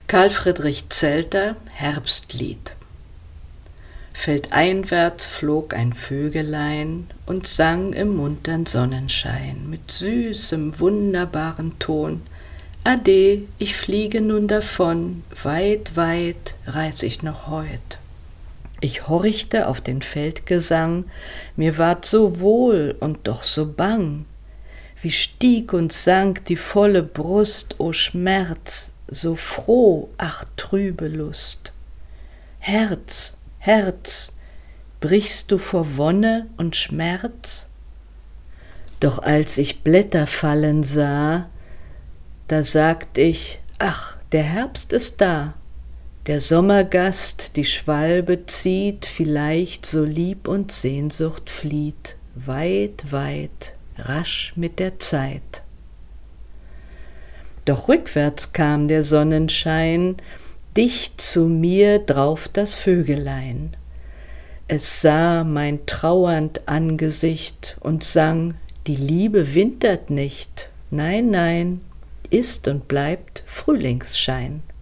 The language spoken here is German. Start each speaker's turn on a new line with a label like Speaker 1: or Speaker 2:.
Speaker 1: Karl Friedrich Zelter, Herbstlied. Feldeinwärts flog ein Vögelein und sang im muntern Sonnenschein mit süßem, wunderbaren Ton: Ade, ich fliege nun davon, weit, weit reis ich noch heut. Ich horchte auf den Feldgesang, mir ward so wohl und doch so bang. Wie stieg und sank die volle Brust, o Schmerz, so froh, ach trübe Lust. Herz, Herz, brichst du vor Wonne und Schmerz? Doch als ich Blätter fallen sah, da sagt ich, ach, der Herbst ist da. Der Sommergast, die Schwalbe zieht, vielleicht so Lieb und Sehnsucht flieht, weit, weit, rasch mit der Zeit. Doch rückwärts kam der Sonnenschein, dicht zu mir drauf das Vögelein. Es sah mein trauernd Angesicht und sang, die Liebe wintert nicht, nein, nein, ist und bleibt Frühlingsschein.